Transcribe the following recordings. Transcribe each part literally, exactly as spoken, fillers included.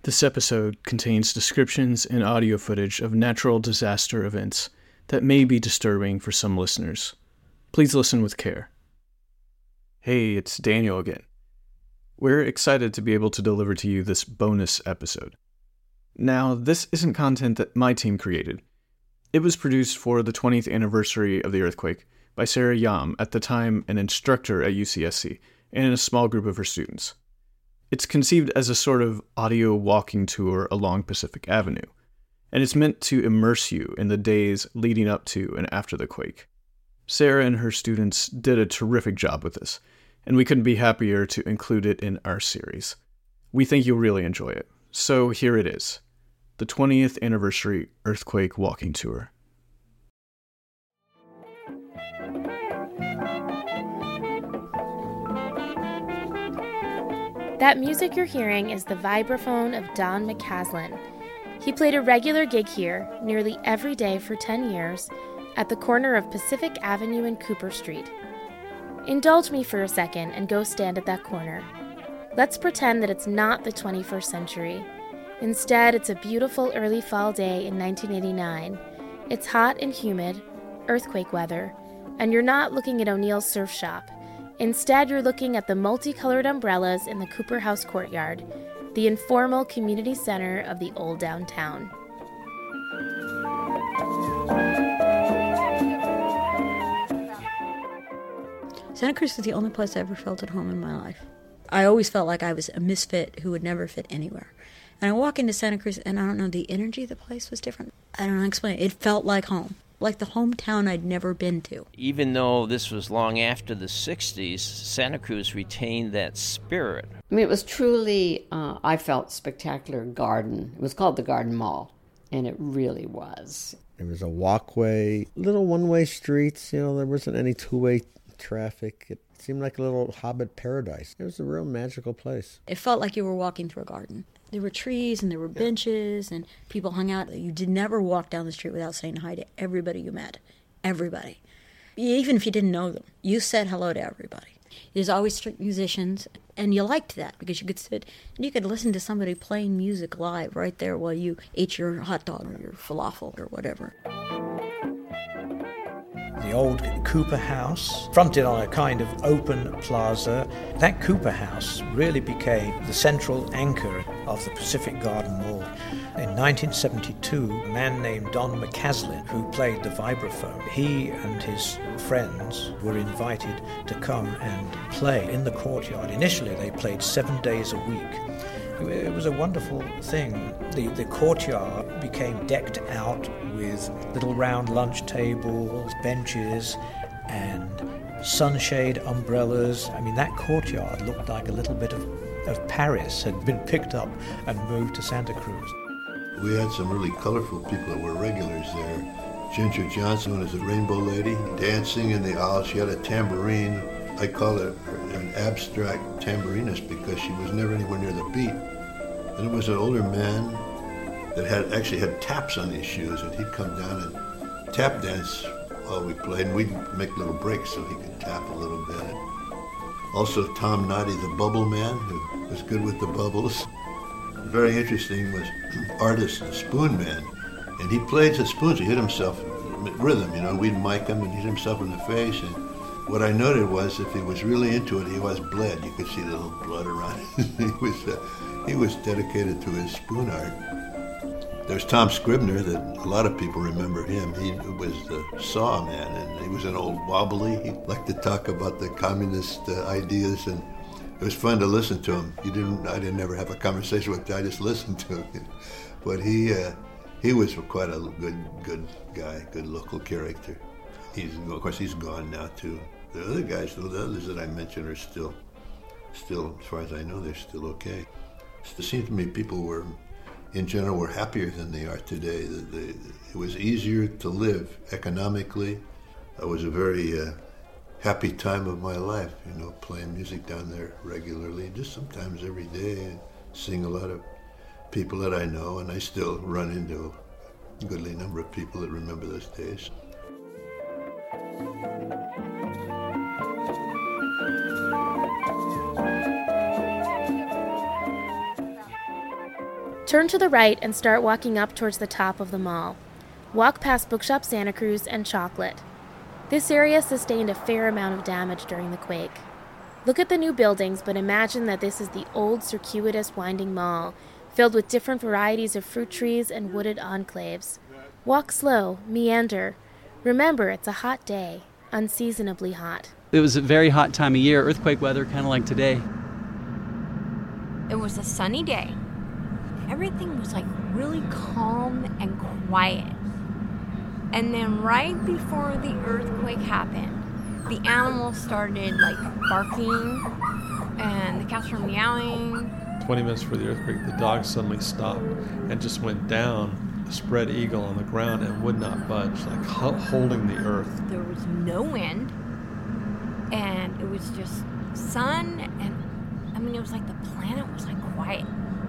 This episode contains descriptions and audio footage of natural disaster events that may be disturbing for some listeners. Please listen with care. Hey, it's Daniel again. We're excited to be able to deliver to you this bonus episode. Now, this isn't content that my team created. It was produced for the twentieth anniversary of the earthquake by Sarah Yam, at the time an instructor at U C S C, and a small group of her students. It's conceived as a sort of audio walking tour along Pacific Avenue, and it's meant to immerse you in the days leading up to and after the quake. Sarah and her students did a terrific job with this, and we couldn't be happier to include it in our series. We think you'll really enjoy it. So here it is, the twentieth anniversary earthquake walking tour. That music you're hearing is the vibraphone of Don McCaslin. He played a regular gig here nearly every day for ten years at the corner of Pacific Avenue and Cooper Street. Indulge me for a second and go stand at that corner. Let's pretend that it's not the twenty-first century. Instead, it's a beautiful early fall day in nineteen eighty-nine. It's hot and humid, earthquake weather, and you're not looking at O'Neill's surf shop. Instead, you're looking at the multicolored umbrellas in the Cooper House courtyard, the informal community center of the old downtown. Santa Cruz is the only place I ever felt at home in my life. I always felt like I was a misfit who would never fit anywhere. And I walk into Santa Cruz, and I don't know, the energy of the place was different. I don't know how to explain it. It felt like home. Like the hometown I'd never been to. Even though this was long after the sixties, Santa Cruz retained that spirit. I mean, it was truly, uh, I felt, spectacular garden. It was called the Garden Mall, and it really was. There was a walkway, little one-way streets, you know, there wasn't any two-way traffic. It seemed like a little hobbit paradise. It was a real magical place. It felt like you were walking through a garden. There were trees and there were benches and people hung out. You did never walk down the street without saying hi to everybody you met. Everybody. Even if you didn't know them, you said hello to everybody. There's always street musicians, and you liked that because you could sit and you could listen to somebody playing music live right there while you ate your hot dog or your falafel or whatever. The old Cooper House, fronted on a kind of open plaza. That Cooper House really became the central anchor of the Pacific Garden Mall. In nineteen seventy-two, a man named Don McCaslin, who played the vibraphone, he and his friends were invited to come and play in the courtyard. Initially, they played seven days a week. It was a wonderful thing. The, the courtyard became decked out with little round lunch tables, benches, and sunshade umbrellas. I mean, that courtyard looked like a little bit of, of Paris had been picked up and moved to Santa Cruz. We had some really colorful people that were regulars there. Ginger Johnson was a rainbow lady, dancing in the aisle. She had a tambourine. I call her an abstract tambourinist because she was never anywhere near the beat. And it was an older man that had actually had taps on his shoes, and he'd come down and tap dance while we played, and we'd make little breaks so he could tap a little bit. Also Tom Noddy, the bubble man, who was good with the bubbles. Very interesting was artist, the spoon man, and he played the spoons. He hit himself with rhythm, you know. We'd mic him and hit himself in the face, and what I noted was if he was really into it, he was bled. You could see the little blood around it. he was uh, he was dedicated to his spoon art. There's Tom Scribner, that a lot of people remember him. He was the saw man, and he was an old wobbly. He liked to talk about the communist uh, ideas, and it was fun to listen to him. You didn't, I didn't ever have a conversation with him. I just listened to him. But he uh, he was quite a good good guy, good local character. He's, of course, he's gone now too. The other guys, the others that I mentioned, are still, still, as far as I know, they're still okay. It seemed to me people were, in general, were happier than they are today. The, the, it was easier to live economically. It was a very uh, happy time of my life, you know, playing music down there regularly, just sometimes every day, and seeing a lot of people that I know, and I still run into a goodly number of people that remember those days. Turn to the right and start walking up towards the top of the mall. Walk past Bookshop Santa Cruz and Chocolate. This area sustained a fair amount of damage during the quake. Look at the new buildings, but imagine that this is the old circuitous winding mall, filled with different varieties of fruit trees and wooded enclaves. Walk slow, meander. Remember, it's a hot day, unseasonably hot. It was a very hot time of year, earthquake weather, kind of like today. It was a sunny day. Everything was like really calm and quiet. And then right before the earthquake happened, the animals started like barking and the cats were meowing. twenty minutes before the earthquake, the dog suddenly stopped and just went down, a spread eagle on the ground, and would not budge, like holding the earth. There was no wind, and it was just sun, and I mean, it was like the planet was like quiet.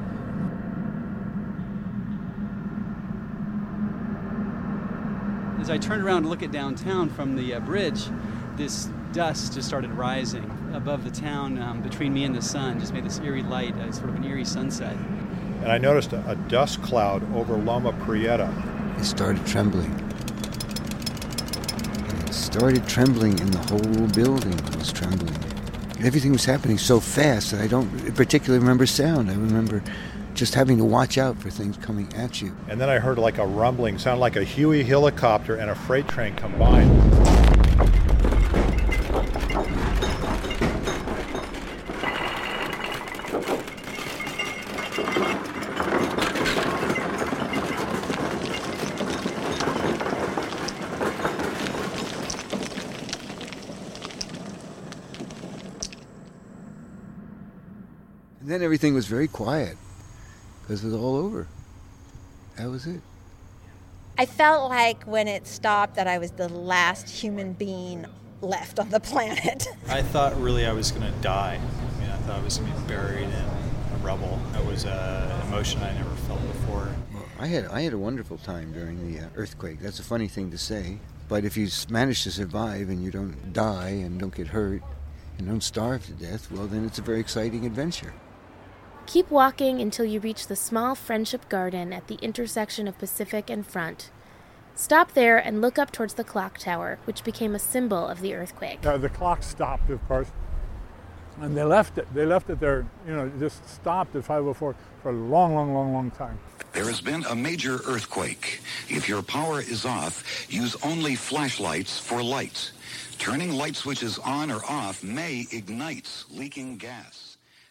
As I turned around to look at downtown from the uh, bridge, this dust just started rising above the town um, between me and the sun, just made this eerie light, uh, sort of an eerie sunset. And I noticed a, a dust cloud over Loma Prieta. It started trembling. And it started trembling, and the whole building was trembling. Everything was happening so fast that I don't particularly remember sound. I remember just having to watch out for things coming at you. And then I heard like a rumbling, sound like a Huey helicopter and a freight train combined. And then everything was very quiet because it was all over. That was it. I felt like when it stopped that I was the last human being left on the planet. I thought really I was going to die. I mean, I thought I was going to be buried in rubble. That was an emotion I never felt before. Well, I had I had a wonderful time during the uh, earthquake. That's a funny thing to say. But if you manage to survive and you don't die and don't get hurt and don't starve to death, well, then it's a very exciting adventure. Keep walking until you reach the small Friendship Garden at the intersection of Pacific and Front. Stop there and look up towards the clock tower, which became a symbol of the earthquake. Uh, the clock stopped, of course, and they left it. They left it there, you know, just stopped at five oh four for a long, long, long, long time. There has been a major earthquake. If your power is off, use only flashlights for light. Turning light switches on or off may ignite leaking gas.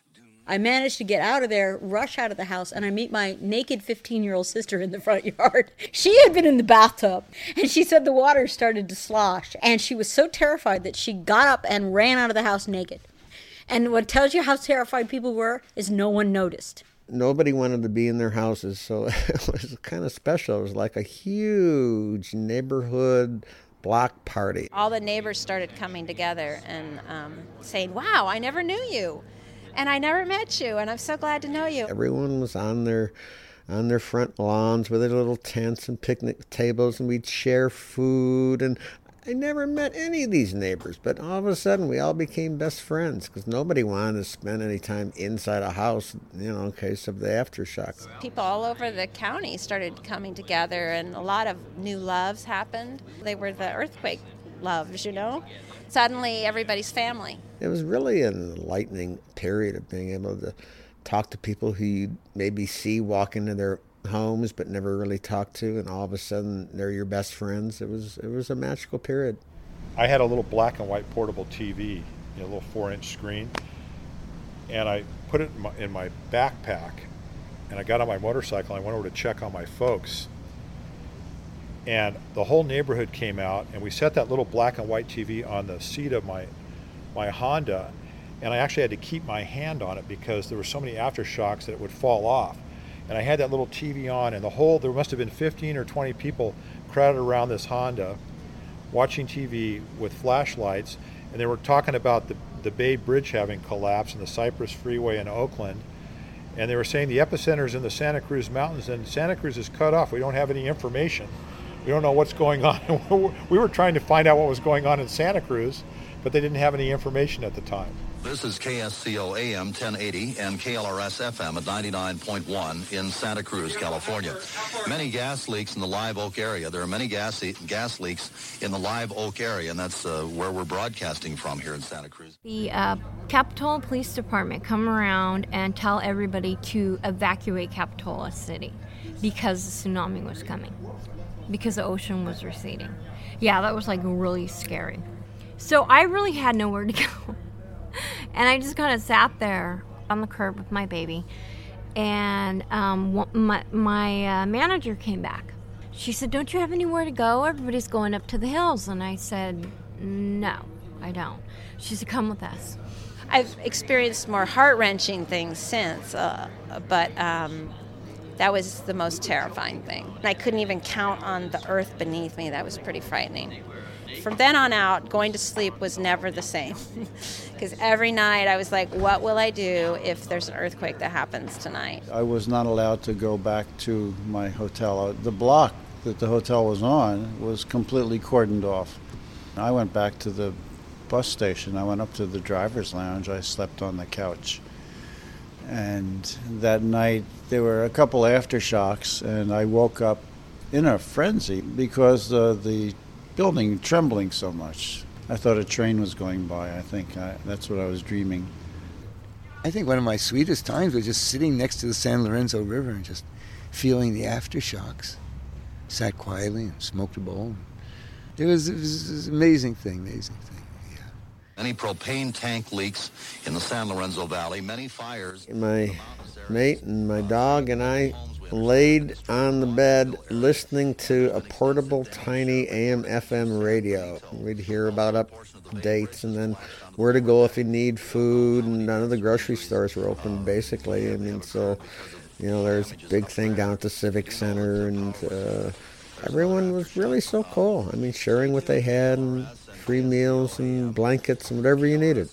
I managed to get out of there, rush out of the house, and I meet my naked fifteen-year-old sister in the front yard. She had been in the bathtub, and she said the water started to slosh, and she was so terrified that she got up and ran out of the house naked. And what tells you how terrified people were is no one noticed. Nobody wanted to be in their houses, so it was kind of special. It was like a huge neighborhood block party. All the neighbors started coming together and um, saying, "Wow, I never knew you. And I never met you, and I'm so glad to know you." Everyone was on their on their front lawns with their little tents and picnic tables, and we'd share food. And I never met any of these neighbors, but all of a sudden we all became best friends because nobody wanted to spend any time inside a house, you know, in case of the aftershocks. People all over the county started coming together, and a lot of new loves happened. They were the earthquake loves, you know. Suddenly, everybody's family. It was really an enlightening period of being able to talk to people who you maybe see walk into their homes but never really talk to, and all of a sudden they're your best friends. It was it was a magical period. I had a little black and white portable T V, you know, a little four-inch screen, and I put it in my, in my backpack, and I got on my motorcycle and I went over to check on my folks. And the whole neighborhood came out, and we set that little black and white T V on the seat of my my Honda, and I actually had to keep my hand on it because there were so many aftershocks that it would fall off. And I had that little T V on, and the whole, there must have been fifteen or twenty people crowded around this Honda watching T V with flashlights, and they were talking about the, the Bay Bridge having collapsed and the Cypress Freeway in Oakland. And they were saying the epicenter is in the Santa Cruz Mountains, and Santa Cruz is cut off. We don't have any information. We don't know what's going on. We were trying to find out what was going on in Santa Cruz, but they didn't have any information at the time. This is K S C O A M ten eighty and K L R S F M at ninety-nine point one in Santa Cruz, California. Many gas leaks in the Live Oak area. There are many gas gas leaks in the Live Oak area, and that's uh, where we're broadcasting from here in Santa Cruz. The uh, Capitola Police Department come around and tell everybody to evacuate Capitola City because the tsunami was coming, because the ocean was receding. Yeah, that was like really scary. So I really had nowhere to go. And I just kind of sat there on the curb with my baby. And um, my, my uh, manager came back. She said, "Don't you have anywhere to go? Everybody's going up to the hills." And I said, "No, I don't." She said, "Come with us." I've experienced more heart-wrenching things since, uh, but um, that was the most terrifying thing. I couldn't even count on the earth beneath me. That was pretty frightening. From then on out, going to sleep was never the same. Because every night I was like, what will I do if there's an earthquake that happens tonight? I was not allowed to go back to my hotel. The block that the hotel was on was completely cordoned off. I went back to the bus station. I went up to the driver's lounge. I slept on the couch. And that night there were a couple aftershocks, and I woke up in a frenzy because uh, the building trembling so much. I thought a train was going by. I think I, that's what I was dreaming. I think one of my sweetest times was just sitting next to the San Lorenzo River and just feeling the aftershocks. Sat quietly and smoked a bowl. It was, it was, it was an amazing thing, amazing thing. Yeah. Many propane tank leaks in the San Lorenzo Valley, many fires. My mate and my dog and I laid on the bed listening to a portable tiny A M F M radio. We'd hear about updates and then where to go if you need food, and none of the grocery stores were open basically. I mean, so, you know, there's a big thing down at the Civic Center, and uh, everyone was really so cool. I mean, sharing what they had and free meals and blankets and whatever you needed.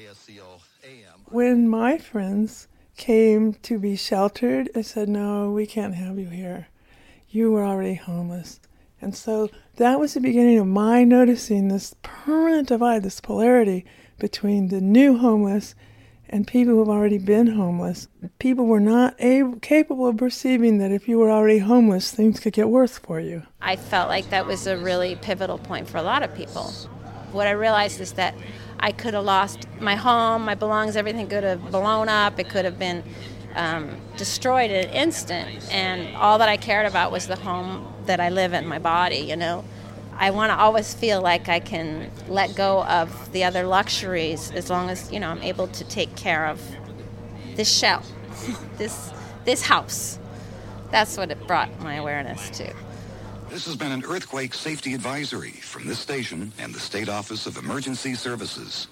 When my friends came to be sheltered, I said, "No, we can't have you here. You were already homeless." And so that was the beginning of my noticing this permanent divide, this polarity between the new homeless and people who have already been homeless. People were not able, capable of perceiving that if you were already homeless, things could get worse for you. I felt like that was a really pivotal point for a lot of people. What I realized is that I could have lost my home, my belongings, everything could have blown up. It could have been um, destroyed in an instant. And all that I cared about was the home that I live in, my body, you know. I want to always feel like I can let go of the other luxuries as long as, you know, I'm able to take care of this shell, this this house. That's what it brought my awareness to. This has been an earthquake safety advisory from this station and the State Office of Emergency Services.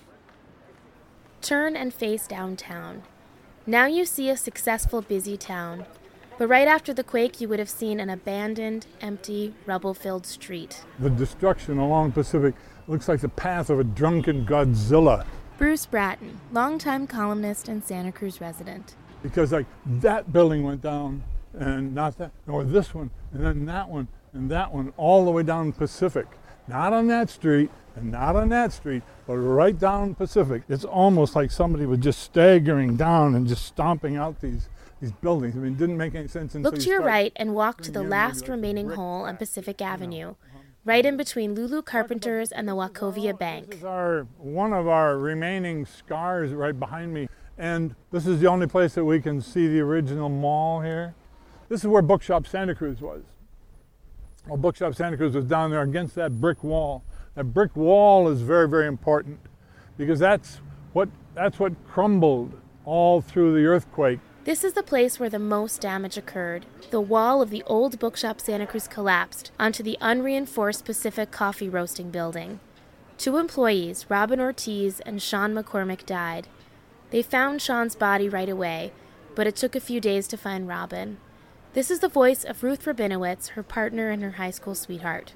Turn and face downtown. Now you see a successful, busy town. But right after the quake, you would have seen an abandoned, empty, rubble-filled street. The destruction along Pacific looks like the path of a drunken Godzilla. Bruce Bratton, longtime columnist and Santa Cruz resident. Because like that building went down, and not that, or this one, and then that one, and that one, all the way down Pacific. Not on that street, and not on that street, but right down Pacific. It's almost like somebody was just staggering down and just stomping out these these buildings. I mean, it didn't make any sense. Look to your right and walk to the last remaining hole on Pacific Avenue, right in between Lulu Carpenters and the Wachovia Bank. This is our, one of our remaining scars right behind me, and this is the only place that we can see the original mall here. This is where Bookshop Santa Cruz was. Well, Bookshop Santa Cruz was down there against that brick wall. That brick wall is very, very important because that's what, that's what crumbled all through the earthquake. This is the place where the most damage occurred. The wall of the old Bookshop Santa Cruz collapsed onto the unreinforced Pacific Coffee Roasting building. Two employees, Robin Ortiz and Sean McCormick, died. They found Sean's body right away, but it took a few days to find Robin. This is the voice of Ruth Rabinowitz, her partner and her high school sweetheart.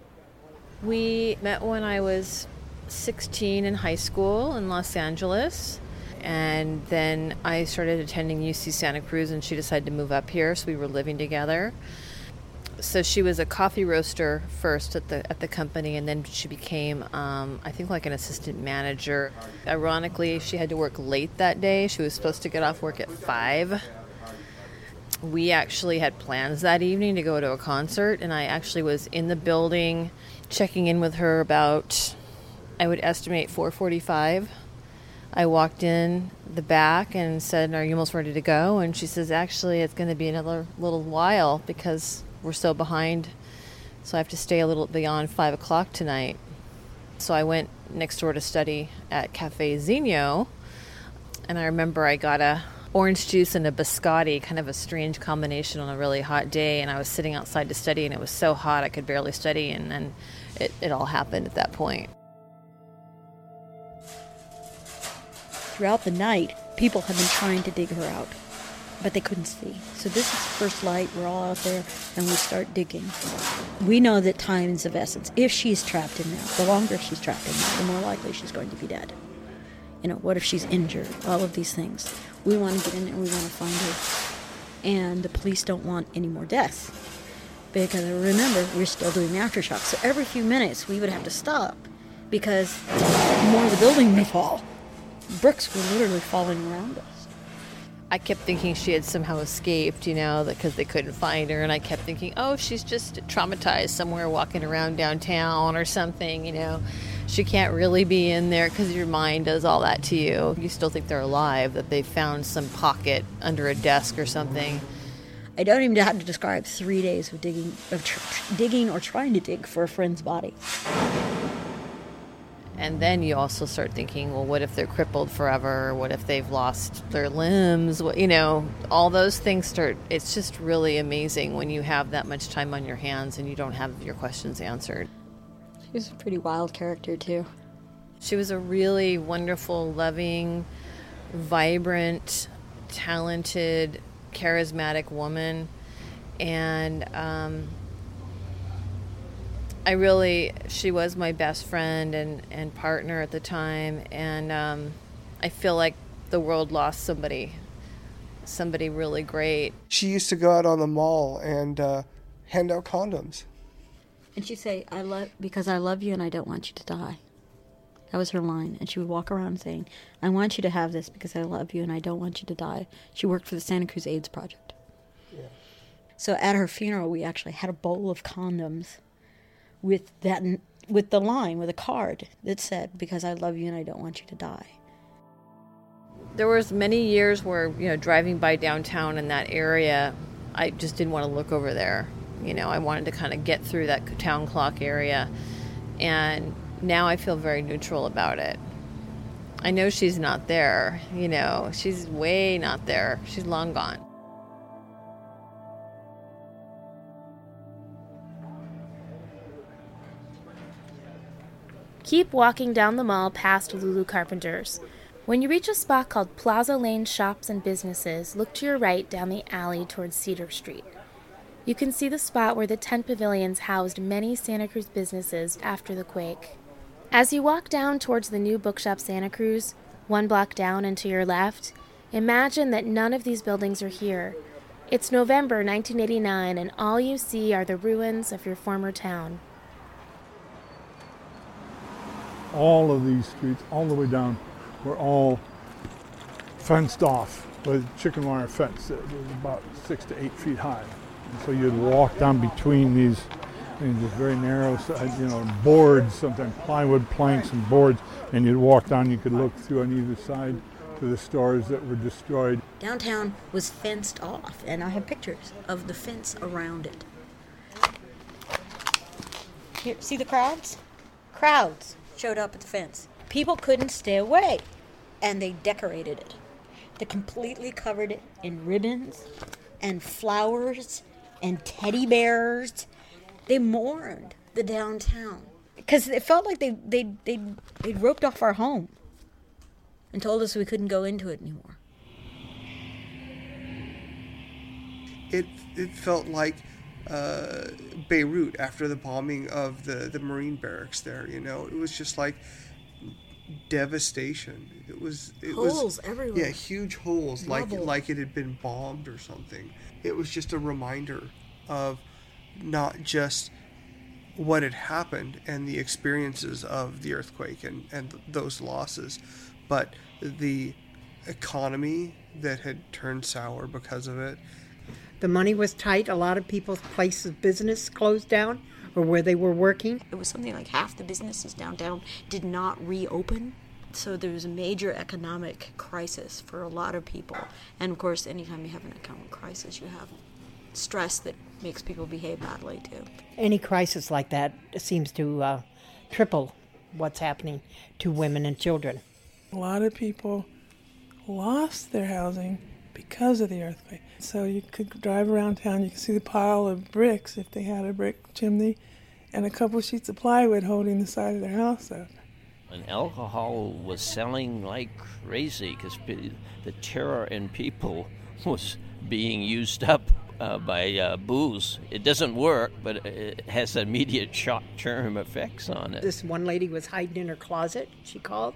We met when I was sixteen in high school in Los Angeles. And then I started attending U C Santa Cruz, and she decided to move up here, so we were living together. So she was a coffee roaster first at the at the company, and then she became, um, I think, like an assistant manager. Ironically, she had to work late that day. She was supposed to get off work at five. We actually had plans that evening to go to a concert, and I actually was in the building checking in with her about, I would estimate, four forty-five. I walked in the back and said, "Are you almost ready to go?" And she says, "Actually, it's going to be another little while because we're so behind, so I have to stay a little beyond five o'clock tonight." So I went next door to study at Cafe Zinio, and I remember I got a orange juice and a biscotti, kind of a strange combination on a really hot day, and I was sitting outside to study, and it was so hot I could barely study, and then it, it all happened at that point. Throughout the night, people have been trying to dig her out, but they couldn't see. So this is first light. We're all out there, and we start digging. We know that time is of essence. If she's trapped in there, the longer she's trapped in there, the more likely she's going to be dead. You know, what if she's injured? All of these things. We want to get in there, we want to find her. And the police don't want any more deaths. Because remember, we're still doing aftershocks. So every few minutes, we would have to stop because more of the building may fall. Bricks were literally falling around us. I kept thinking she had somehow escaped, you know, because they couldn't find her. And I kept thinking, oh, she's just traumatized somewhere walking around downtown or something, you know. She can't really be in there because your mind does all that to you. You still think they're alive, that they found some pocket under a desk or something. I don't even know how to describe three days of digging, of tr- digging or trying to dig for a friend's body. And then you also start thinking, well, what if they're crippled forever? What if they've lost their limbs? What, you know, all those things start, it's just really amazing when you have that much time on your hands and you don't have your questions answered. She was a pretty wild character, too. She was a really wonderful, loving, vibrant, talented, charismatic woman. And, um... I really, she was my best friend and, and partner at the time, and um, I feel like the world lost somebody, somebody really great. She used to go out on the mall and uh, hand out condoms. And she'd say, "I love because I love you and I don't want you to die." That was her line. And she would walk around saying, "I want you to have this because I love you and I don't want you to die." She worked for the Santa Cruz AIDS Project. Yeah. So at her funeral, we actually had a bowl of condoms with that, with the line, with a card that said, "Because I love you and I don't want you to die." There was many years where, you know, driving by downtown in that area, I just didn't want to look over there. You know, I wanted to kind of get through that town clock area. And now I feel very neutral about it. I know she's not there, you know, she's way not there. She's long gone. Keep walking down the mall past Lulu Carpenter's. When you reach a spot called Plaza Lane Shops and Businesses, look to your right down the alley towards Cedar Street. You can see the spot where the tent pavilions housed many Santa Cruz businesses after the quake. As you walk down towards the new Bookshop Santa Cruz, one block down and to your left, imagine that none of these buildings are here. It's November nineteen eighty-nine, and all you see are the ruins of your former town. All of these streets, all the way down, were all fenced off with chicken wire fence that was about six to eight feet high. And so you'd walk down between these, these very narrow, you know, boards, sometimes plywood planks and boards, and you'd walk down, you could look through on either side to the stores that were destroyed. Downtown was fenced off, and I have pictures of the fence around it. Here, see the crowds? Crowds showed up at the fence. People couldn't stay away, and they decorated it. They completely covered it in ribbons and flowers and teddy bears. They mourned the downtown because it felt like they they they they roped off our home and told us we couldn't go into it anymore. It it felt like uh, Beirut after the bombing of the, the Marine barracks there, you know. It was just like devastation. It was it holes was, everywhere. Yeah, huge holes, Rubble. like like it had been bombed or something. It was just a reminder of not just what had happened and the experiences of the earthquake and, and those losses, but the economy that had turned sour because of it. The money was tight. A lot of people's places of business closed down or where they were working. It was something like half the businesses downtown did not reopen. So there was a major economic crisis for a lot of people. And of course, anytime you have an economic crisis, you have stress that makes people behave badly too. Any crisis like that seems to uh, triple what's happening to women and children. A lot of people lost their housing because of the earthquake. So you could drive around town, you could see the pile of bricks if they had a brick chimney, and a couple sheets of plywood holding the side of their house up. And alcohol was selling like crazy because the terror in people was being used up uh, by uh, booze. It doesn't work, but it has immediate short-term effects on it. This one lady was hiding in her closet, she called.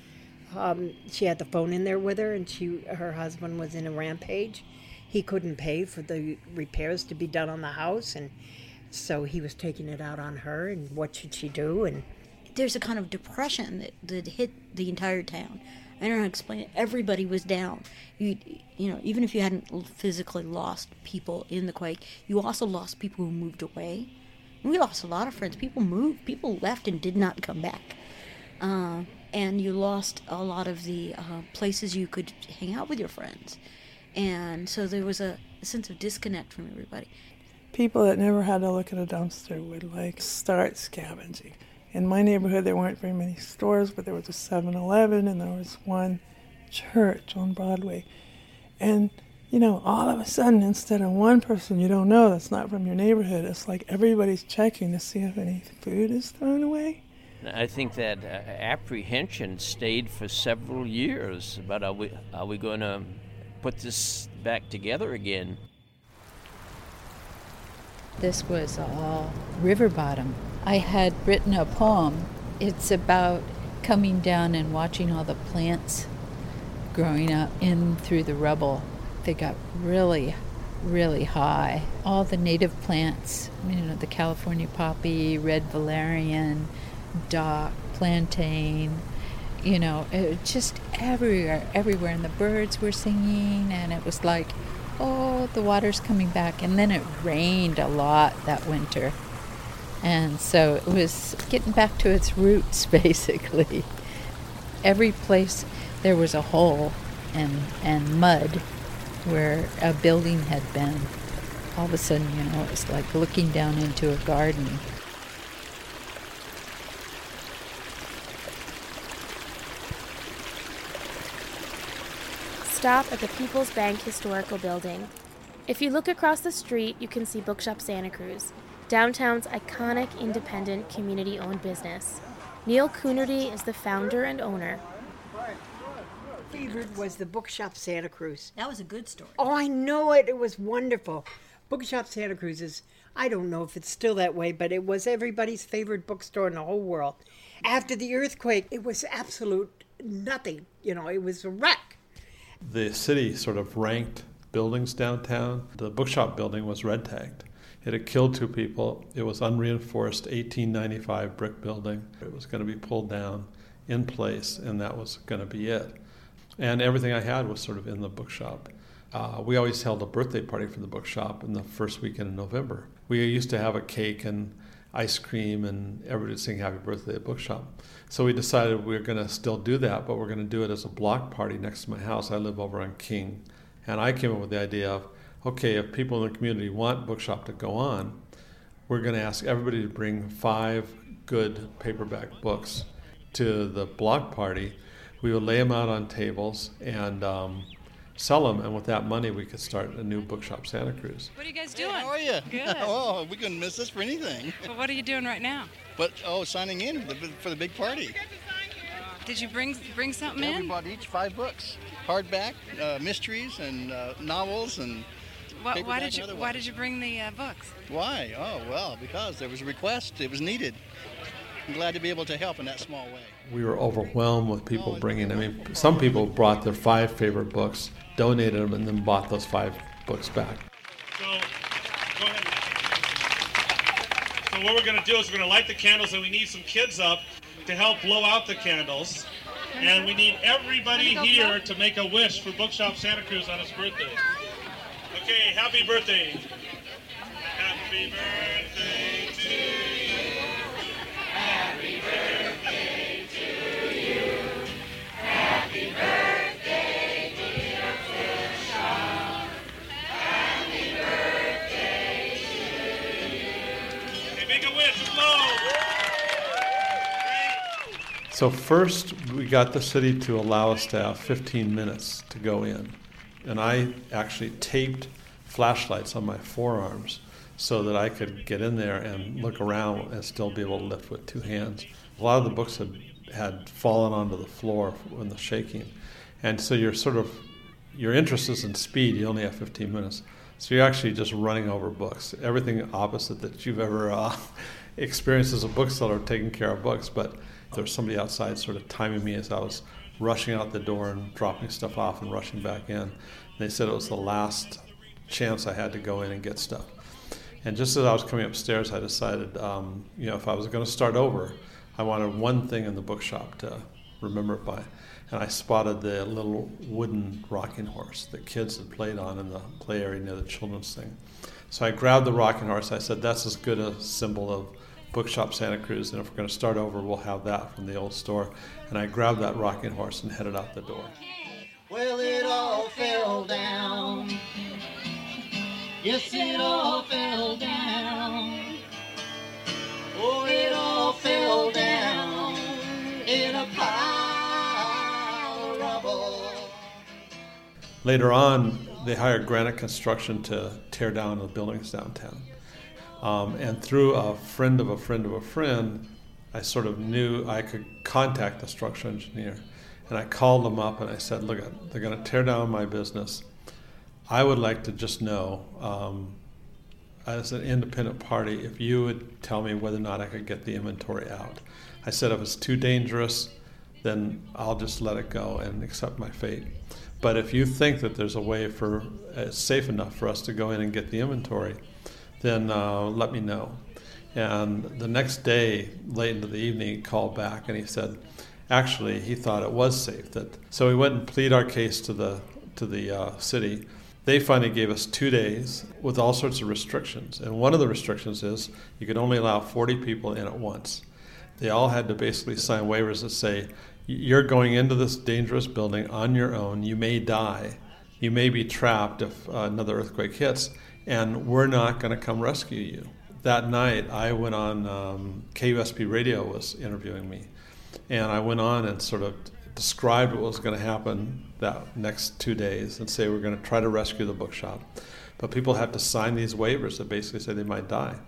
Um, she had the phone in there with her, and she her husband was in a rampage. He couldn't pay for the repairs to be done on the house, and so he was taking it out on her, and what should she do? And there's a kind of depression that, that hit the entire town. I don't know how to explain it. Everybody was down. You, you know, even if you hadn't physically lost people in the quake, you also lost people who moved away. We lost a lot of friends. People moved. People left and did not come back. Uh, and you lost a lot of the uh, places you could hang out with your friends. And so there was a, a sense of disconnect from everybody. People that never had to look at a dumpster would, like, start scavenging. In my neighborhood, there weren't very many stores, but there was a seven eleven and there was one church on Broadway. And, you know, all of a sudden, instead of one person you don't know that's not from your neighborhood, it's like everybody's checking to see if any food is thrown away. I think that uh, apprehension stayed for several years. But are we, are we going to put this back together again? This was all river bottom. I had written a poem. It's about coming down and watching all the plants growing up in through the rubble. They got really, really high. All the native plants, you know, the California poppy, red valerian, dock, plantain, you know, it was just everywhere, everywhere. And the birds were singing, and it was like, oh, the water's coming back. And then it rained a lot that winter. And so it was getting back to its roots, basically. Every place there was a hole and, and mud where a building had been. All of a sudden, you know, it was like looking down into a garden. Stop at the People's Bank Historical Building. If you look across the street, you can see Bookshop Santa Cruz, downtown's iconic independent community-owned business. Neil Coonerty is the founder and owner. Favorite was the Bookshop Santa Cruz. That was a good story. Oh, I know it. It was wonderful. Bookshop Santa Cruz is, I don't know if it's still that way, but it was everybody's favorite bookstore in the whole world. After the earthquake, it was absolute nothing. You know, it was a wreck. The city sort of ranked buildings downtown. The bookshop building was red tagged. It had killed two people. It was unreinforced eighteen ninety-five brick building. It was going to be pulled down in place, and that was going to be it. And everything I had was sort of in the bookshop. Uh, we always held a birthday party for the bookshop in the first weekend in November. We used to have a cake and ice cream, and everybody would sing happy birthday at bookshop. So we decided we were going to still do that, but we're going to do it as a block party next to my house. I live over on King. And I came up with the idea of, okay, if people in the community want bookshop to go on, we're going to ask everybody to bring five good paperback books to the block party. We would lay them out on tables and um, sell them, and with that money we could start a new Bookshop Santa Cruz. What are you guys doing? Hey, how are you? Good. Oh, we couldn't miss this for anything. Well, what are you doing right now? But oh, signing in for the, for the big party. Did you bring bring something yeah, in? We bought each five books, hardback, uh, mysteries, and uh, novels, and. What, why did you Why did you bring the uh, books? Why? Oh well, because there was a request. It was needed. I'm glad to be able to help in that small way. We were overwhelmed with people bringing. I mean, some people brought their five favorite books, donated them, and then bought those five books back. So, go ahead. So what we're going to do is we're going to light the candles, and we need some kids up to help blow out the candles. And we need everybody here to make a wish for Bookshop Santa Cruz on his birthday. Okay, happy birthday. Happy birthday to you. Happy birthday to you. Happy birthday, dear Bookshop. Happy birthday to you. Okay, make a wish. Blow. So first, we got the city to allow us to have fifteen minutes to go in. And I actually taped flashlights on my forearms so that I could get in there and look around and still be able to lift with two hands. A lot of the books had, had fallen onto the floor in the shaking. And so you're sort of, your interest is in speed. You only have fifteen minutes. So you're actually just running over books. Everything opposite that you've ever uh, experienced as a bookseller, taking care of books. But there was somebody outside sort of timing me as I was rushing out the door and dropping stuff off and rushing back in. And they said it was the last chance I had to go in and get stuff. And just as I was coming upstairs, I decided, um, you know, if I was going to start over, I wanted one thing in the bookshop to remember it by. And I spotted the little wooden rocking horse that kids had played on in the play area near the children's thing. So I grabbed the rocking horse. I said, that's as good a symbol of Bookshop Santa Cruz, and if we're going to start over, we'll have that from the old store. And I grabbed that rocking horse and headed out the door. Well, it all fell down. Yes, it all fell down. Oh, it all fell down in a pile of rubble. Later on, they hired Granite Construction to tear down the buildings downtown. Um, and through a friend of a friend of a friend, I sort of knew I could contact the structural engineer. And I called them up and I said, look, they're going to tear down my business. I would like to just know, um, as an independent party, if you would tell me whether or not I could get the inventory out. I said, if it's too dangerous, then I'll just let it go and accept my fate. But if you think that there's a way for, it's safe enough for us to go in and get the inventory, then uh, let me know. And the next day, late into the evening, he called back and he said, actually, he thought it was safe. That so we went and plead our case to the to the uh, city. They finally gave us two days with all sorts of restrictions. And one of the restrictions is you could only allow forty people in at once. They all had to basically sign waivers that say, you're going into this dangerous building on your own. You may die. You may be trapped if uh, another earthquake hits. And we're not going to come rescue you. That night, I went on, um, K U S P Radio was interviewing me, and I went on and sort of described what was going to happen that next two days and say we're going to try to rescue the bookshop. But people have to sign these waivers that basically say they might die.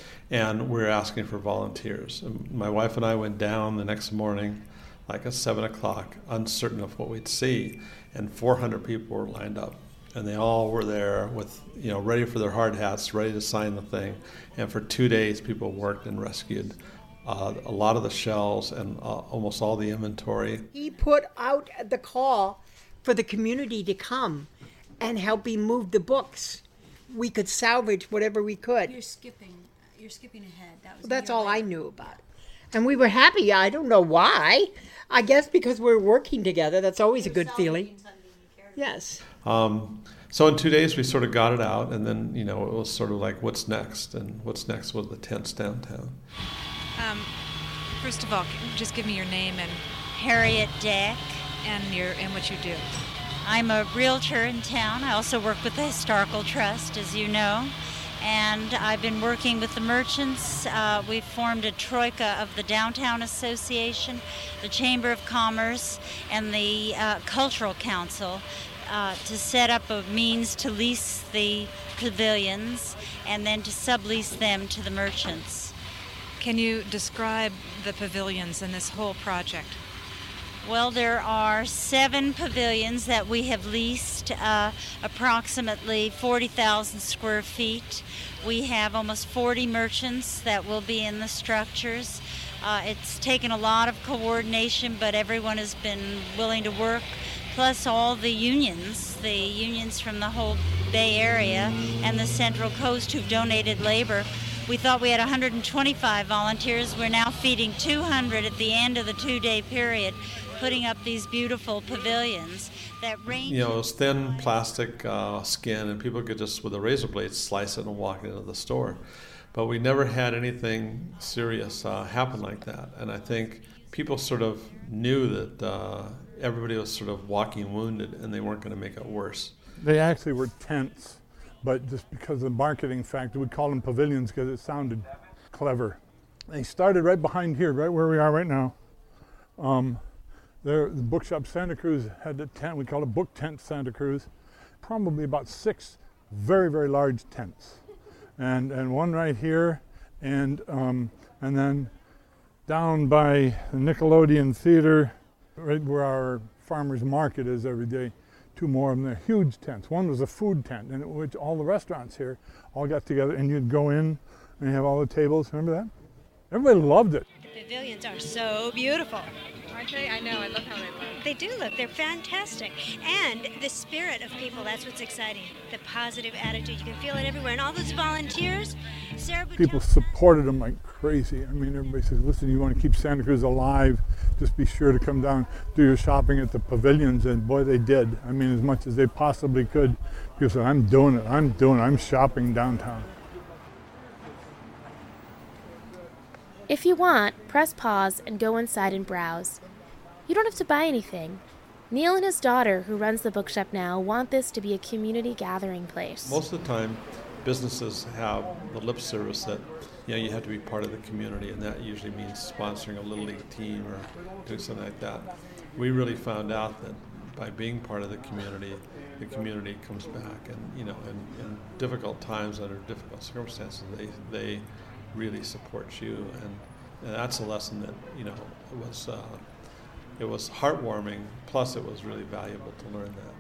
And we're asking for volunteers. And my wife and I went down the next morning, like at seven o'clock, uncertain of what we'd see, and four hundred people were lined up. And they all were there with, you know, ready for their hard hats, ready to sign the thing. And for two days, people worked and rescued uh, a lot of the shelves and uh, almost all the inventory. He put out the call for the community to come and help me move the books. We could salvage whatever we could. You're skipping. You're skipping ahead. That was Well, that's all I knew about it. And we were happy. I don't know why. I guess because we're working together. That's always a good feeling. Yes. Um, so in two days we sort of got it out, and then, you know, it was sort of like, what's next? And what's next was the tents downtown. Um, first of all, just give me your name and Harriet Deck, and your and what you do. I'm a realtor in town. I also work with the Historical Trust, as you know, and I've been working with the merchants. Uh, we've formed a troika of the Downtown Association, the Chamber of Commerce, and the uh, Cultural Council uh, to set up a means to lease the pavilions and then to sublease them to the merchants. Can you describe the pavilions in this whole project? Well, there are seven pavilions that we have leased, uh, approximately forty thousand square feet. We have almost forty merchants that will be in the structures. Uh, it's taken a lot of coordination, but everyone has been willing to work, plus all the unions, the unions from the whole Bay Area and the Central Coast who've donated labor. We thought we had one hundred twenty-five volunteers. We're now feeding two hundred at the end of the two-day period, putting up these beautiful pavilions that range. You know, it was thin plastic uh, skin, and people could just, with a razor blade, slice it and walk into the store. But we never had anything serious uh, happen like that. And I think people sort of knew that uh, everybody was sort of walking wounded, and they weren't going to make it worse. They actually were tents, but just because of the marketing factor, we called them pavilions because it sounded clever. They started right behind here, right where we are right now. Um, there, the Bookshop Santa Cruz had a tent. We called it Book Tent Santa Cruz. Probably about six very, very large tents. And and one right here, and um, and then down by the Nickelodeon Theater, right where our farmers market is every day, two more of them. They're huge tents. One was a food tent, in which all the restaurants here all got together, and you'd go in and you have all the tables. Remember that? Everybody loved it. The pavilions are so beautiful. Aren't they? I know. I love how they look. They do look. They're fantastic. And the spirit of people, that's what's exciting. The positive attitude. You can feel it everywhere. And all those volunteers, Sarah People supported them like crazy. I mean, everybody says, listen, you want to keep Santa Cruz alive, just be sure to come down, do your shopping at the pavilions. And boy, they did. I mean, as much as they possibly could. People said, I'm doing it. I'm doing it. I'm shopping downtown. If you want, press pause and go inside and browse. You don't have to buy anything. Neil and his daughter, who runs the bookshop now, want this to be a community gathering place. Most of the time, businesses have the lip service that, you know, you have to be part of the community, and that usually means sponsoring a Little League team or doing something like that. We really found out that by being part of the community, the community comes back, and, you know, in, in difficult times, under difficult circumstances, they they really support you, and, and that's a lesson that, you know, was uh, it was heartwarming, plus it was really valuable to learn that.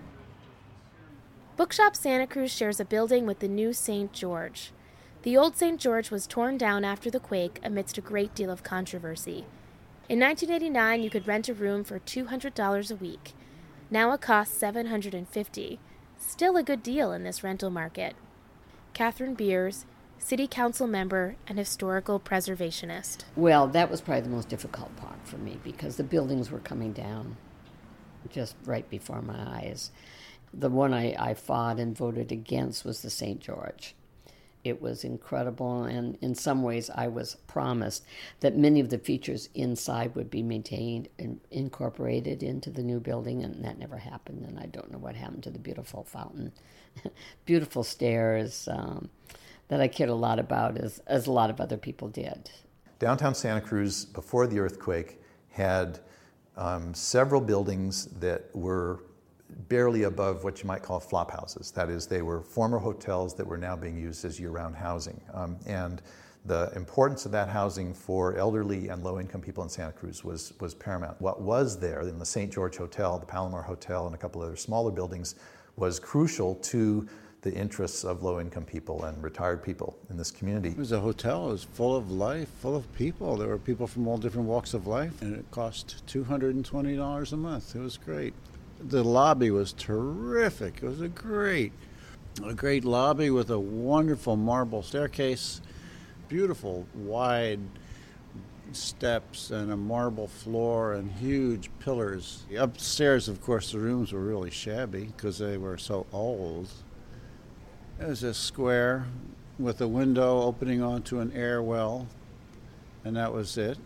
Bookshop Santa Cruz shares a building with the new Saint George. The old Saint George was torn down after the quake amidst a great deal of controversy. In nineteen eighty-nine, you could rent a room for two hundred dollars a week. Now it costs seven hundred fifty dollars. Still a good deal in this rental market. Catherine Beers, City Council member and historical preservationist. Well, that was probably the most difficult part for me because the buildings were coming down just right before my eyes. The one I, I fought and voted against was the Saint George. It was incredible, and in some ways I was promised that many of the features inside would be maintained and incorporated into the new building, and that never happened, and I don't know what happened to the beautiful fountain. Beautiful stairs, um, that I cared a lot about, as, as a lot of other people did. Downtown Santa Cruz, before the earthquake, had um, several buildings that were barely above what you might call flop houses. That is, they were former hotels that were now being used as year-round housing. Um, and the importance of that housing for elderly and low-income people in Santa Cruz was, was paramount. What was there in the Saint George Hotel, the Palomar Hotel, and a couple other smaller buildings was crucial to the interests of low-income people and retired people in this community. It was a hotel. It was full of life, full of people. There were people from all different walks of life, and it cost two hundred twenty dollars a month. It was great. The lobby was terrific. It was a great, a great lobby with a wonderful marble staircase, beautiful wide steps and a marble floor and huge pillars. Upstairs, of course, the rooms were really shabby because they were so old. It was a square with a window opening onto an air well, and that was it.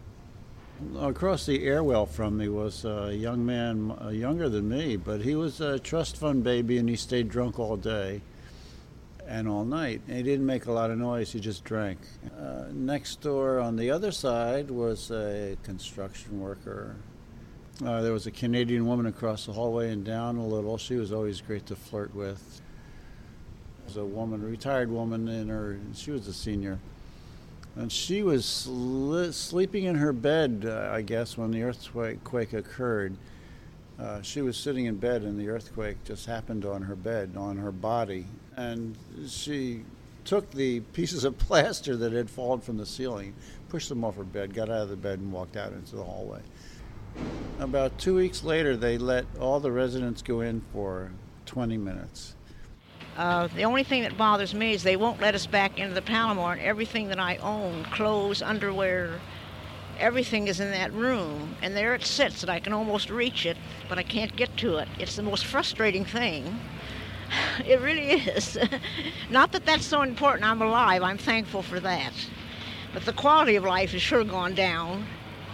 Across the airwell from me was a young man, uh, younger than me, but he was a trust fund baby, and he stayed drunk all day and all night. And he didn't make a lot of noise, he just drank. Uh, next door on the other side was a construction worker. Uh, there was a Canadian woman across the hallway and down a little. She was always great to flirt with. There was a woman, a retired woman, in her, she was a senior. And she was sli- sleeping in her bed, uh, I guess, when the earthquake occurred. Uh, she was sitting in bed, and the earthquake just happened on her bed, on her body. And she took the pieces of plaster that had fallen from the ceiling, pushed them off her bed, got out of the bed, and walked out into the hallway. About two weeks later, they let all the residents go in for twenty minutes. Uh, the only thing that bothers me is they won't let us back into the Palomar, and everything that I own, clothes, underwear, everything is in that room, and there it sits, and I can almost reach it, but I can't get to it. It's the most frustrating thing. It really is. Not that that's so important. I'm alive. I'm thankful for that. But the quality of life has sure gone down.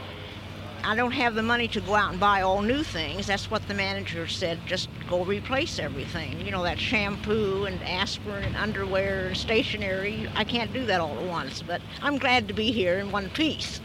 I don't have the money to go out and buy all new things. That's what the manager said, just go replace everything. You know, that shampoo and aspirin and underwear and stationery. I can't do that all at once, but I'm glad to be here in one piece.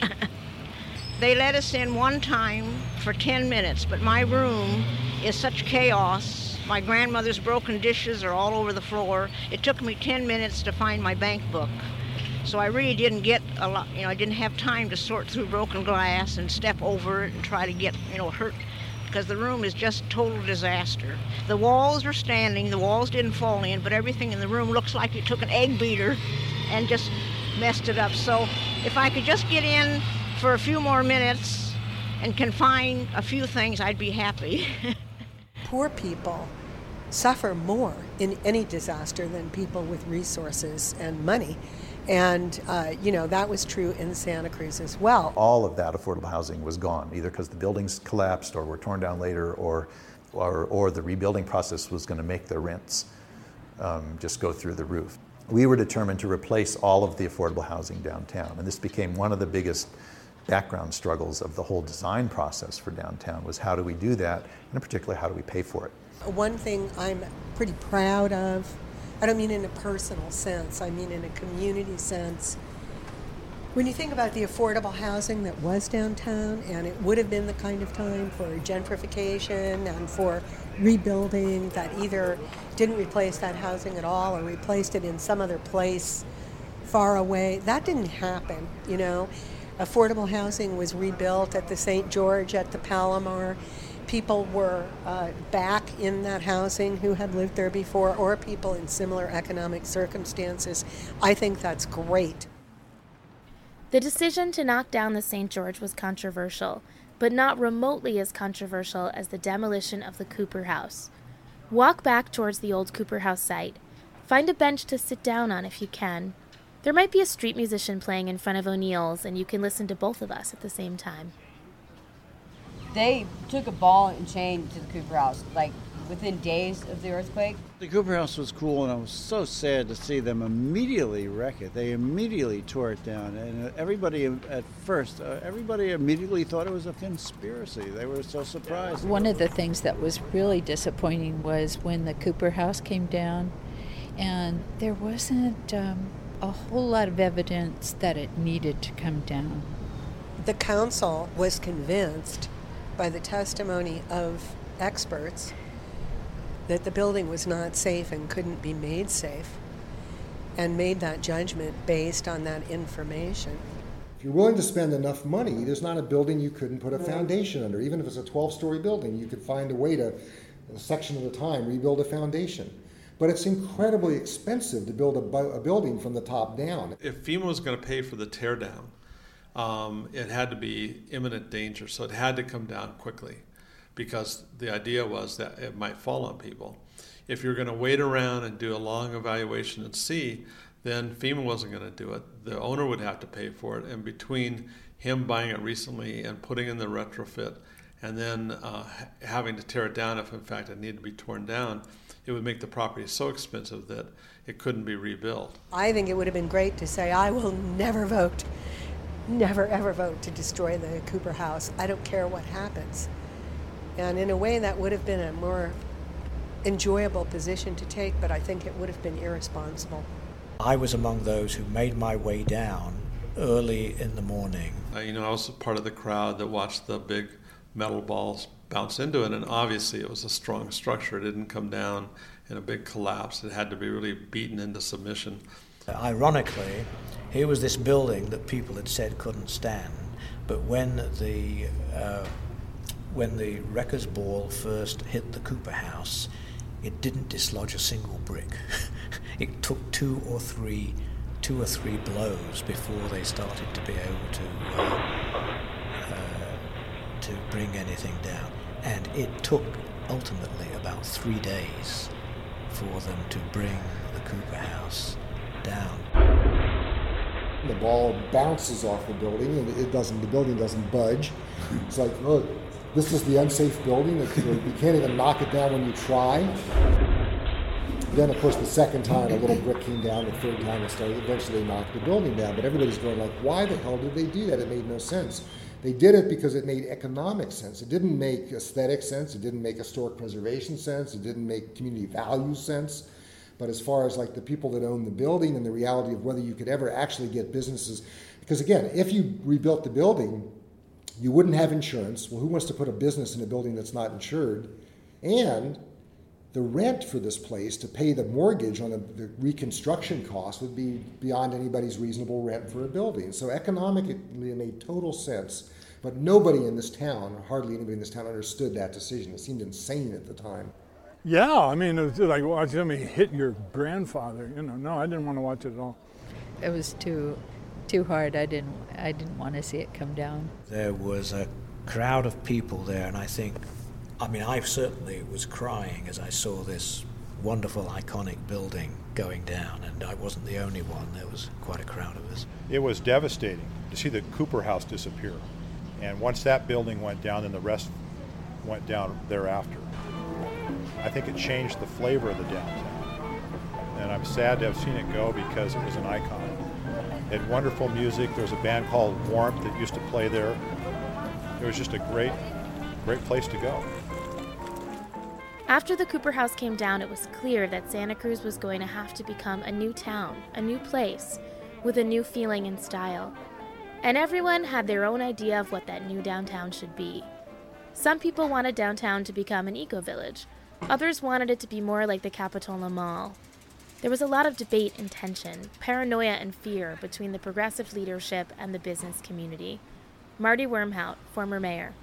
They let us in one time for ten minutes, but my room is such chaos. My grandmother's broken dishes are all over the floor. It took me ten minutes to find my bank book. So I really didn't get a lot, you know, I didn't have time to sort through broken glass and step over it and try to get, you know, hurt, because the room is just total disaster. The walls are standing, the walls didn't fall in, but everything in the room looks like you took an egg beater and just messed it up. So if I could just get in for a few more minutes and can find a few things, I'd be happy. Poor people suffer more in any disaster than people with resources and money. And, uh, you know, that was true in Santa Cruz as well. All of that affordable housing was gone, either because the buildings collapsed or were torn down later, or, or, or the rebuilding process was going to make the rents um, just go through the roof. We were determined to replace all of the affordable housing downtown, and this became one of the biggest background struggles of the whole design process for downtown, was how do we do that, and in particular, how do we pay for it? One thing I'm pretty proud of, I don't mean in a personal sense, I mean in a community sense. When you think about the affordable housing that was downtown, and it would have been the kind of time for gentrification and for rebuilding that either didn't replace that housing at all or replaced it in some other place far away, that didn't happen, you know. Affordable housing was rebuilt at the Saint George, at the Palomar. People were uh, back in that housing who had lived there before, or people in similar economic circumstances. I think that's great. The decision to knock down the Saint George was controversial, but not remotely as controversial as the demolition of the Cooper House. Walk back towards the old Cooper House site. Find a bench to sit down on if you can. There might be a street musician playing in front of O'Neill's, and you can listen to both of us at the same time. They took a ball and chain to the Cooper House, like within days of the earthquake. The Cooper House was cool, and I was so sad to see them immediately wreck it. They immediately tore it down, and everybody at first, uh, everybody immediately thought it was a conspiracy. They were so surprised. One of the things that was really disappointing was when the Cooper House came down, and there wasn't um, a whole lot of evidence that it needed to come down. The council was convinced by the testimony of experts that the building was not safe and couldn't be made safe, and made that judgment based on that information. If you're willing to spend enough money, there's not a building you couldn't put a foundation under. Even if it's a twelve-story building, you could find a way to, a section at a time, rebuild a foundation. But it's incredibly expensive to build a, bu- a building from the top down. If FEMA was going to pay for the tear down, Um, it had to be imminent danger, so it had to come down quickly, because the idea was that it might fall on people. If you're going to wait around and do a long evaluation and see, then FEMA wasn't going to do it. The owner would have to pay for it, and between him buying it recently and putting in the retrofit and then uh, having to tear it down if in fact it needed to be torn down, it would make the property so expensive that it couldn't be rebuilt. I think it would have been great to say, I will never vote. Never, ever vote to destroy the Cooper House. I don't care what happens. And in a way, that would have been a more enjoyable position to take, but I think it would have been irresponsible. I was among those who made my way down early in the morning. Uh, you know, I was part of the crowd that watched the big metal balls bounce into it, and obviously it was a strong structure. It didn't come down in a big collapse. It had to be really beaten into submission. Ironically, here was this building that people had said couldn't stand, but when the uh, when the wrecker's ball first hit the Cooper House, it didn't dislodge a single brick. It took two or three two or three blows before they started to be able to uh, uh, to bring anything down, and it took ultimately about three days for them to bring the Cooper House down. The ball bounces off the building, and it doesn't. The building doesn't budge. It's like, look, this is the unsafe building. You can't even knock it down when you try. Then, of course, the second time a little brick came down. The third time it started. Eventually, they knocked the building down. But everybody's going like, why the hell did they do that? It made no sense. They did it because it made economic sense. It didn't make aesthetic sense. It didn't make historic preservation sense. It didn't make community value sense. But as far as like the people that own the building and the reality of whether you could ever actually get businesses, because again, if you rebuilt the building, you wouldn't have insurance. Well, who wants to put a business in a building that's not insured? And the rent for this place to pay the mortgage on the, the reconstruction cost would be beyond anybody's reasonable rent for a building. So economically, it made total sense. But nobody in this town, hardly anybody in this town, understood that decision. It seemed insane at the time. Yeah, I mean, it was like watching somebody hit your grandfather. You know, no, I didn't want to watch it at all. It was too, too hard. I didn't, I didn't want to see it come down. There was a crowd of people there, and I think, I mean, I certainly was crying as I saw this wonderful, iconic building going down, and I wasn't the only one. There was quite a crowd of us. It was devastating to see the Cooper House disappear. And once that building went down, then the rest went down thereafter. I think it changed the flavor of the downtown. And I'm sad to have seen it go because it was an icon. It had wonderful music. There was a band called Warmth that used to play there. It was just a great, great place to go. After the Cooper House came down, it was clear that Santa Cruz was going to have to become a new town, a new place, with a new feeling and style. And everyone had their own idea of what that new downtown should be. Some people wanted downtown to become an eco-village. Others wanted it to be more like the Capitola Mall. There was a lot of debate and tension, paranoia and fear between the progressive leadership and the business community. Marty Wormhout, former mayor.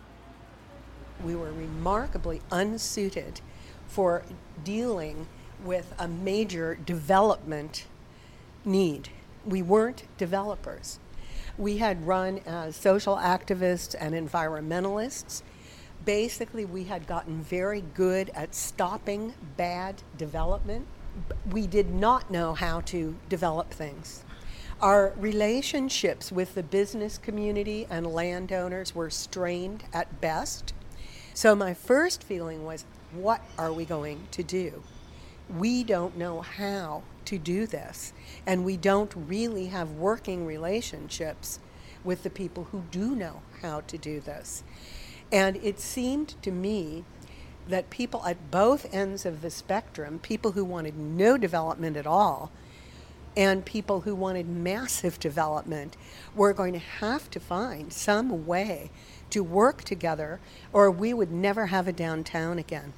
We were remarkably unsuited for dealing with a major development need. We weren't developers. We had run as social activists and environmentalists. Basically, we had gotten very good at stopping bad development. We did not know how to develop things. Our relationships with the business community and landowners were strained at best. So my first feeling was, what are we going to do? We don't know how to do this, and we don't really have working relationships with the people who do know how to do this. And it seemed to me that people at both ends of the spectrum, people who wanted no development at all, and people who wanted massive development, were going to have to find some way to work together, or we would never have a downtown again.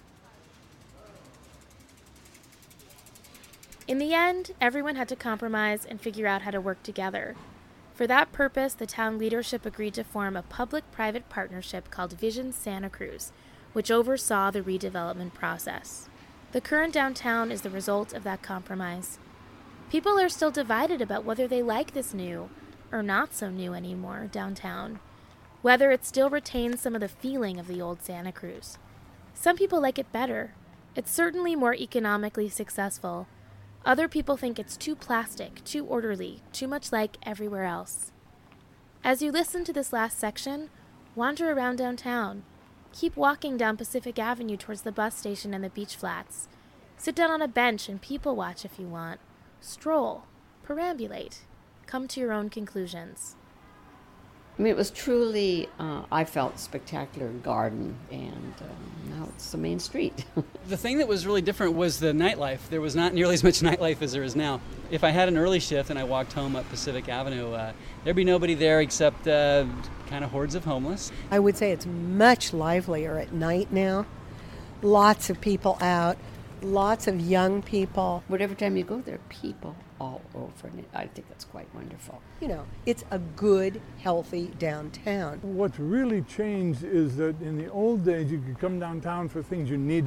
In the end, everyone had to compromise and figure out how to work together. For that purpose, the town leadership agreed to form a public-private partnership called Vision Santa Cruz, which oversaw the redevelopment process. The current downtown is the result of that compromise. People are still divided about whether they like this new, or not so new anymore, downtown, whether it still retains some of the feeling of the old Santa Cruz. Some people like it better. It's certainly more economically successful. Other people think it's too plastic, too orderly, too much like everywhere else. As you listen to this last section, wander around downtown. Keep walking down Pacific Avenue towards the bus station and the beach flats. Sit down on a bench and people watch if you want. Stroll, perambulate, come to your own conclusions. I mean, it was truly, uh, I felt, spectacular garden, and um, now it's the main street. The thing that was really different was the nightlife. There was not nearly as much nightlife as there is now. If I had an early shift and I walked home up Pacific Avenue, uh, there'd be nobody there except uh, kind of hordes of homeless. I would say it's much livelier at night now. Lots of people out, lots of young people. Whatever time you go, there are people all over, and I think that's quite wonderful. You know, it's a good, healthy downtown. What's really changed is that in the old days, you could come downtown for things you needed.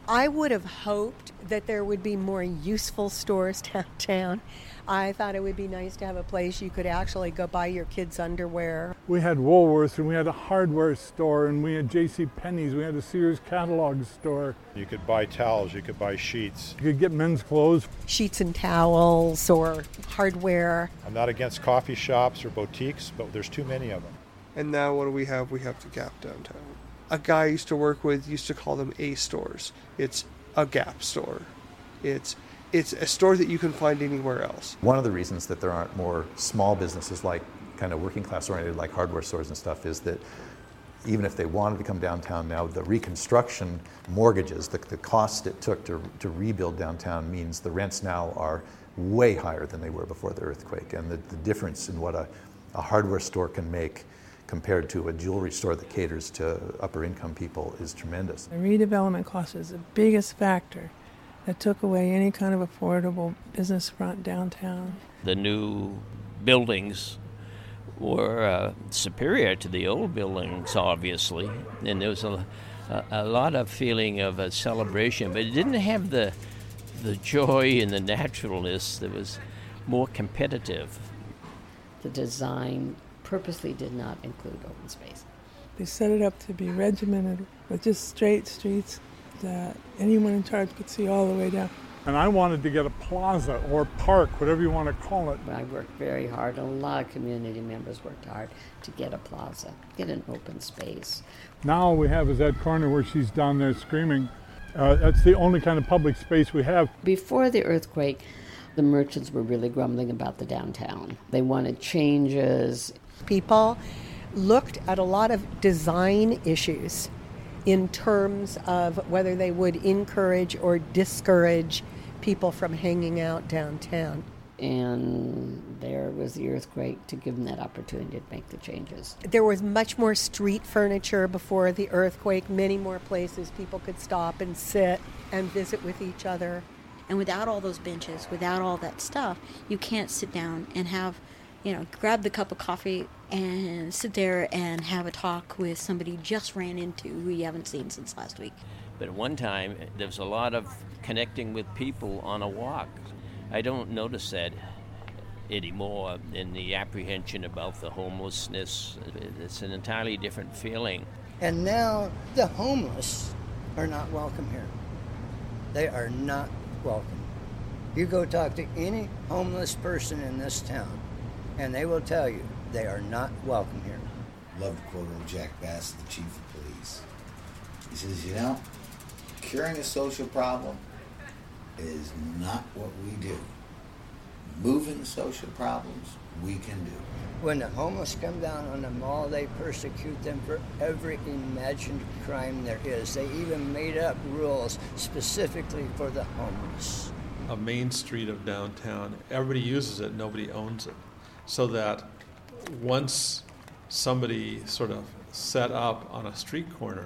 I would have hoped that there would be more useful stores downtown. I thought it would be nice to have a place you could actually go buy your kids' underwear. We had Woolworths, and we had a hardware store, and we had J C Penney's, we had a Sears catalog store. You could buy towels, you could buy sheets. You could get men's clothes. Sheets and towels or hardware. I'm not against coffee shops or boutiques, but there's too many of them. And now what do we have? We have the Gap downtown. A guy I used to work with used to call them A stores. It's a Gap store. It's it's a store that you can find anywhere else. One of the reasons that there aren't more small businesses like kind of working class oriented like hardware stores and stuff is that even if they wanted to come downtown now, the reconstruction mortgages, the, the cost it took to, to rebuild downtown means the rents now are way higher than they were before the earthquake. And the, the difference in what a, a hardware store can make compared to a jewelry store that caters to upper income people is tremendous. The redevelopment cost is the biggest factor that took away any kind of affordable business front downtown. The new buildings were uh, superior to the old buildings, obviously, and there was a, a, a lot of feeling of a celebration, but it didn't have the the joy and the naturalness that was more competitive. The design purposely did not include open space. They set it up to be regimented with just straight streets that anyone in charge could see all the way down. And I wanted to get a plaza or park, whatever you want to call it. I worked very hard, and a lot of community members worked hard to get a plaza, get an open space. Now we have is that corner where she's down there screaming. Uh, that's the only kind of public space we have. Before the earthquake, the merchants were really grumbling about the downtown. They wanted changes. People looked at a lot of design issues in terms of whether they would encourage or discourage people from hanging out downtown. And there was the earthquake to give them that opportunity to make the changes. There was much more street furniture before the earthquake, many more places people could stop and sit and visit with each other. And without all those benches, without all that stuff, you can't sit down and have, you know, grab the cup of coffee and sit there and have a talk with somebody you just ran into who you haven't seen since last week. But at one time, there was a lot of connecting with people on a walk. I don't notice that anymore in the apprehension about the homelessness. It's an entirely different feeling. And now the homeless are not welcome here. They are not welcome. You go talk to any homeless person in this town, and they will tell you they are not welcome here. Love the quote of Jack Bass, the chief of police. He says, you know, curing a social problem is not what we do. Moving social problems, we can do. When the homeless come down on the mall, they persecute them for every imagined crime there is. They even made up rules specifically for the homeless. A main street of downtown, everybody uses it, nobody owns it. So that once somebody sort of set up on a street corner,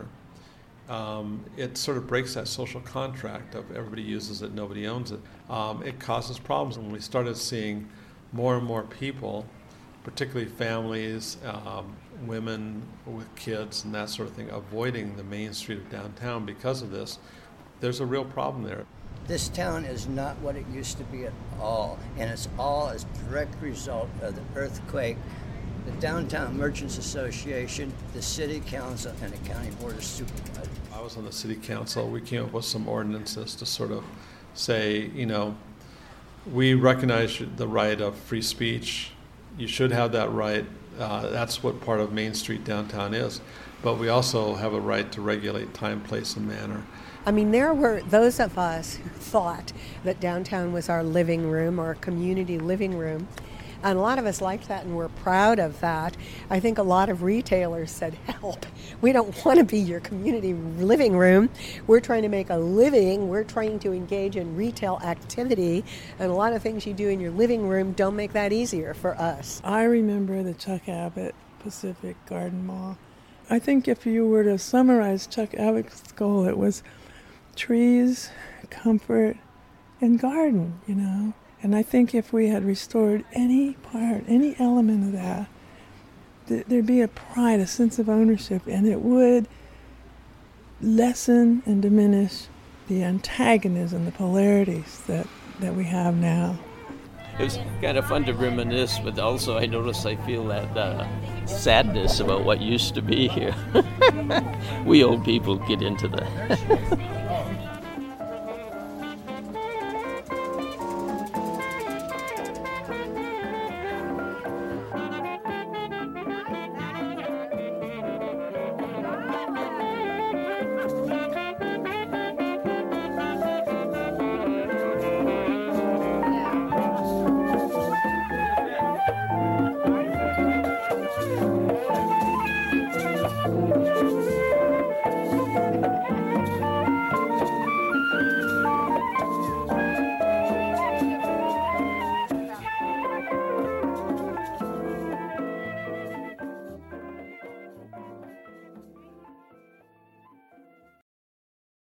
um, it sort of breaks that social contract of everybody uses it, nobody owns it. Um, it causes problems. When we started seeing more and more people, particularly families, um, women with kids and that sort of thing, avoiding the main street of downtown because of this, there's a real problem there. This town is not what it used to be at all, and it's all as a direct result of the earthquake, the Downtown Merchants Association, the City Council, and the County Board of Supervisors. I was on the City Council. We came up with some ordinances to sort of say, you know, we recognize the right of free speech. You should have that right. Uh, that's what part of Main Street downtown is. But we also have a right to regulate time, place, and manner. I mean, there were those of us who thought that downtown was our living room, our community living room. And a lot of us liked that and we're proud of that. I think a lot of retailers said, help, we don't want to be your community living room. We're trying to make a living. We're trying to engage in retail activity. And a lot of things you do in your living room don't make that easier for us. I remember the Chuck Abbott Pacific Garden Mall. I think if you were to summarize Chuck Abbott's goal, it was trees, comfort, and garden, you know. And I think if we had restored any part, any element of that, th- there'd be a pride, a sense of ownership, and it would lessen and diminish the antagonism, the polarities that, that we have now. It was kind of fun to reminisce, but also I notice I feel that uh, sadness about what used to be here. We old people get into the